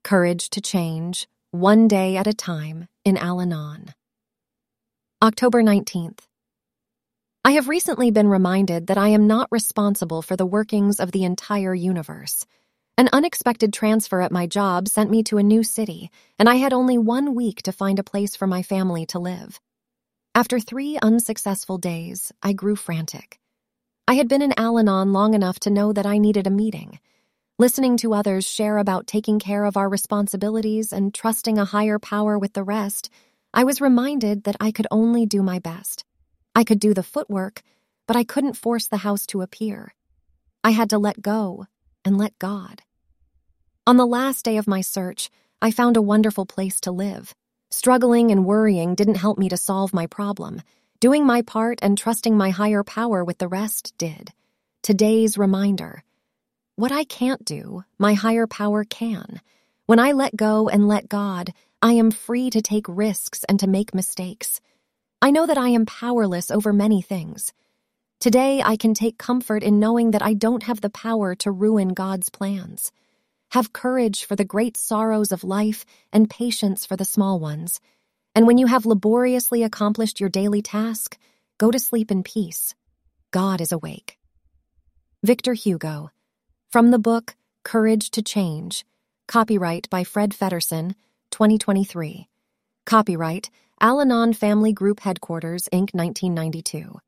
Courage to Change, One Day at a Time, in Al-Anon. October 19th. I have recently been reminded that I am not responsible for the workings of the entire universe. An unexpected transfer at my job sent me to a new city, and I had only 1 week to find a place for my family to live. After 3 unsuccessful days, I grew frantic. I had been in Al-Anon long enough to know that I needed a meeting. Listening to others share about taking care of our responsibilities and trusting a higher power with the rest, I was reminded that I could only do my best. I could do the footwork, but I couldn't force the house to appear. I had to let go and let God. On the last day of my search, I found a wonderful place to live. Struggling and worrying didn't help me to solve my problem. Doing my part and trusting my higher power with the rest did. Today's reminder: what I can't do, my higher power can. When I let go and let God, I am free to take risks and to make mistakes. I know that I am powerless over many things. Today, I can take comfort in knowing that I don't have the power to ruin God's plans. Have courage for the great sorrows of life and patience for the small ones. And when you have laboriously accomplished your daily task, go to sleep in peace. God is awake. Victor Hugo. From the book, Courage to Change. Copyright by Fred Feddersen, 2023. Copyright, Al-Anon Family Group Headquarters, Inc., 1992.